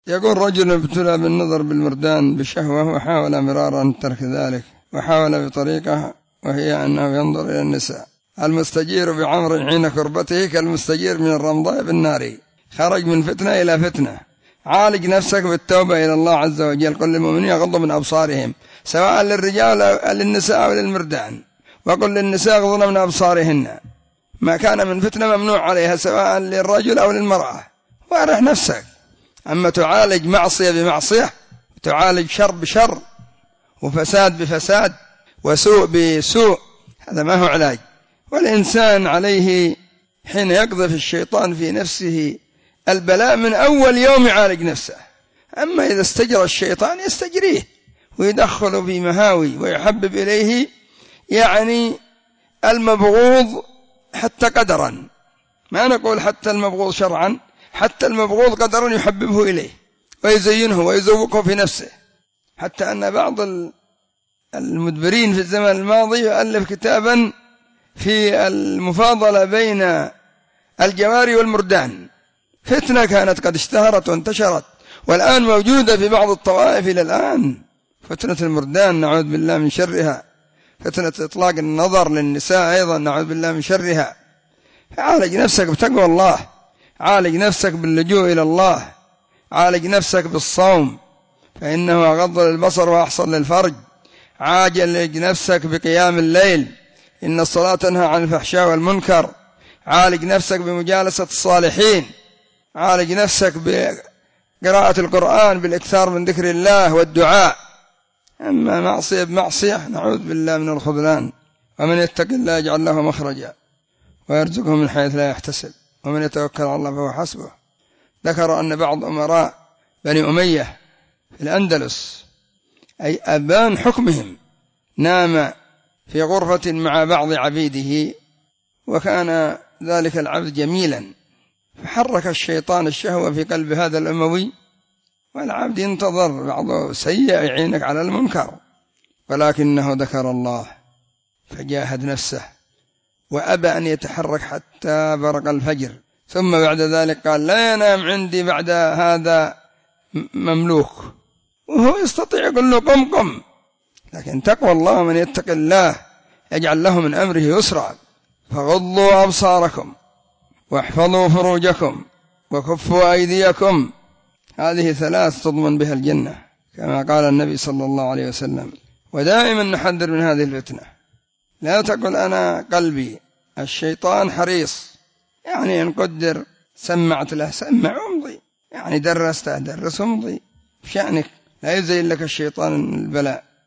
يقول رجل ابتلى بالنظر بالمردان بشهوة وحاول مرارا ترك ذلك، وحاول بطريقة وهي أنه ينظر إلى النساء. المستجير بعمر حين كربته كالمستجير من الرمضاء بالنار، خرج من فتنة إلى فتنة. عالج نفسك بالتوبة إلى الله عز وجل. قل للمؤمنين يغضوا من أبصارهم، سواء للرجال أو للنساء أو للمردان، وقل للنساء يغضن من أبصارهن. ما كان من فتنة ممنوع عليها سواء للرجل أو للمرأة، وارح نفسك. أما تعالج معصية بمعصية، تعالج شر بشر، وفساد بفساد، وسوء بسوء، هذا ما هو علاج. والإنسان عليه حين يقذف الشيطان في نفسه البلاء من أول يوم يعالج نفسه. أما إذا استجرى الشيطان يستجريه ويدخل في مهاوي ويحبب إليه يعني المبغوض حتى قدرا، ما نقول حتى المبغوض شرعا، حتى المبغوض قدرا يحببه إليه ويزينه ويزوقه في نفسه. حتى أن بعض المدبرين في الزمن الماضي يؤلف كتابا في المفاضلة بين الجواري والمردان، فتنة كانت قد اشتهرت وانتشرت والآن موجودة في بعض الطوائف إلى الآن، فتنة المردان نعوذ بالله من شرها، فتنة إطلاق النظر للنساء أيضا نعوذ بالله من شرها. عالج نفسك بتقوى الله، عالج نفسك باللجوء إلى الله، عالج نفسك بالصوم فإنه أغض للبصر وأحصن للفرج، عالج نفسك بقيام الليل، إن الصلاة تنهى عن الفحشاء والمنكر، عالج نفسك بمجالسة الصالحين، عالج نفسك بقراءة القرآن بالإكثار من ذكر الله والدعاء. أما معصية بمعصية نعوذ بالله من الخذلان. ومن يتق الله يجعل له مخرجا ويرزقه من حيث لا يحتسب ومن يتوكل على الله فهو حسبه. ذكر أن بعض أمراء بني أمية في الأندلس أي أبان حكمهم نام في غرفة مع بعض عبيده، وكان ذلك العبد جميلا، فحرك الشيطان الشهوة في قلب هذا الأموي، والعبد ينتظر بعضه سيء يعينك على المنكر، ولكنه ذكر الله فجاهد نفسه وأبى أن يتحرك حتى برق الفجر، ثم بعد ذلك قال لا ينام عندي بعد هذا مملوك، وهو يستطيع يقول له قم قم، لكن تقوى الله من يتق الله يجعل له من أمره يسرا. فغضوا أبصاركم واحفظوا فروجكم وكفوا أيديكم، هذه ثلاث تضمن بها الجنة كما قال النبي صلى الله عليه وسلم. ودائما نحذر من هذه الفتنة، لا تقل أنا قلبي، الشيطان حريص، يعني إن قدر سمعت له سمع ومضي، يعني درسته درس ومضي، بشأنك لا يزين لك الشيطان البلاء.